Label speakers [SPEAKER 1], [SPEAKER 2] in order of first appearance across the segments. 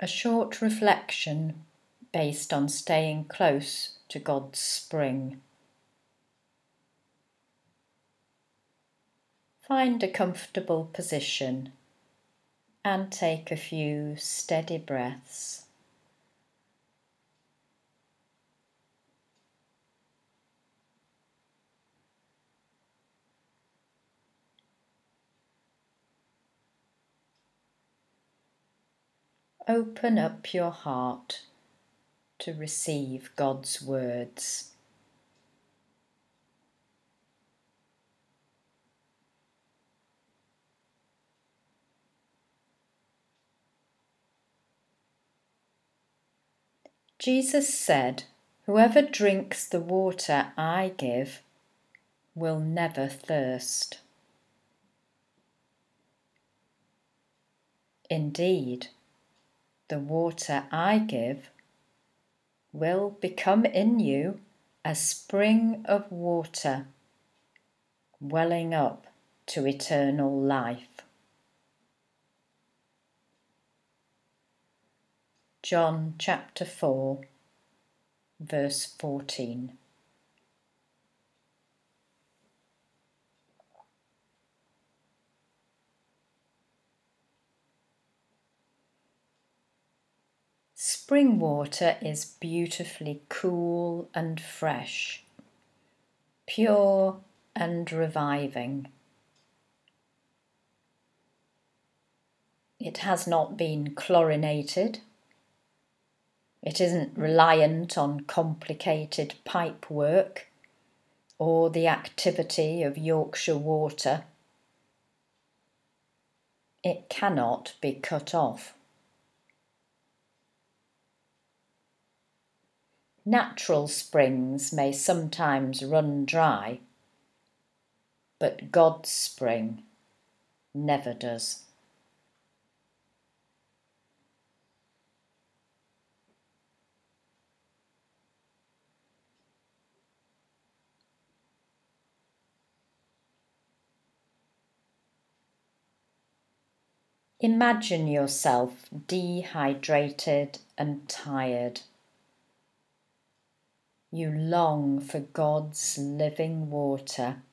[SPEAKER 1] A short reflection based on staying close to God's spring. Find a comfortable position and take a few steady breaths. Open up your heart to receive God's words. Jesus said, "Whoever drinks the water I give will never thirst." Indeed, the water I give will become in you a spring of water welling up to eternal life. John chapter 4, verse 14. Spring water is beautifully cool and fresh, pure and reviving. It has not been chlorinated. It isn't reliant on complicated pipe work or the activity of Yorkshire water. It cannot be cut off. Natural springs may sometimes run dry, but God's spring never does. Imagine yourself dehydrated and tired. You long for God's living water.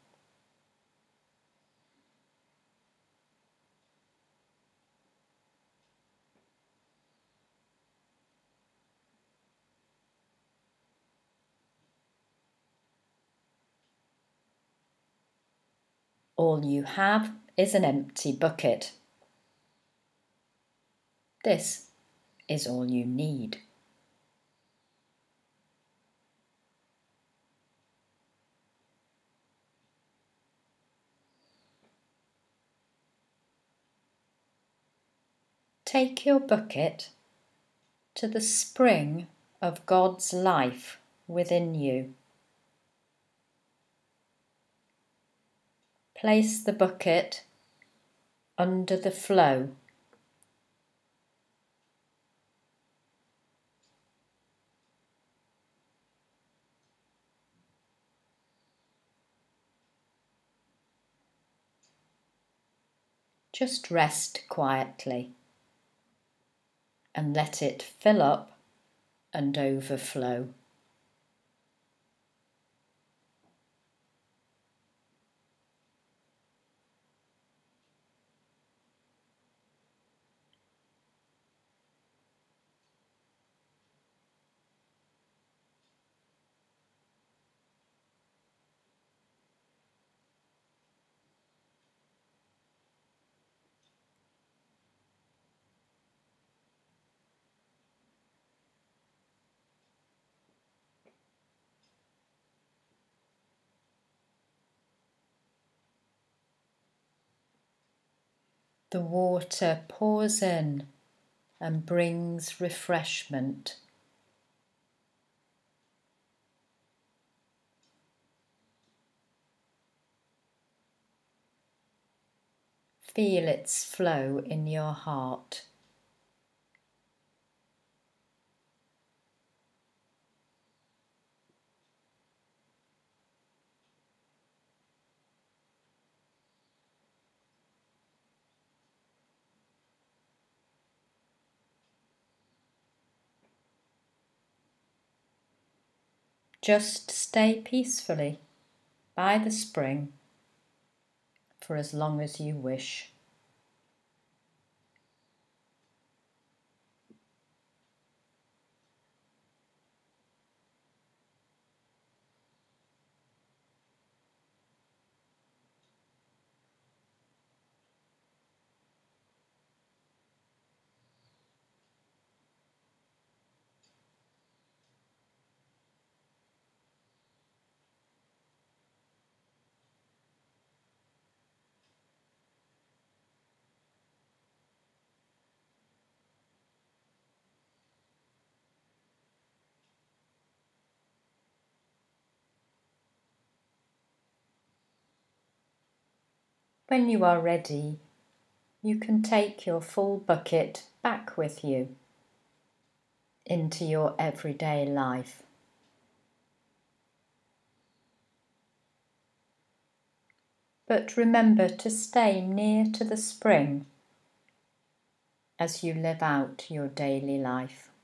[SPEAKER 1] All you have is an empty bucket. This is all you need. Take your bucket to the spring of God's life within you. Place the bucket under the flow. Just rest quietly and let it fill up and overflow. The water pours in and brings refreshment. Feel its flow in your heart. just stay peacefully by the spring for as long as you wish. When you are ready, you can take your full bucket back with you into your everyday life. But remember to stay near to the spring as you live out your daily life.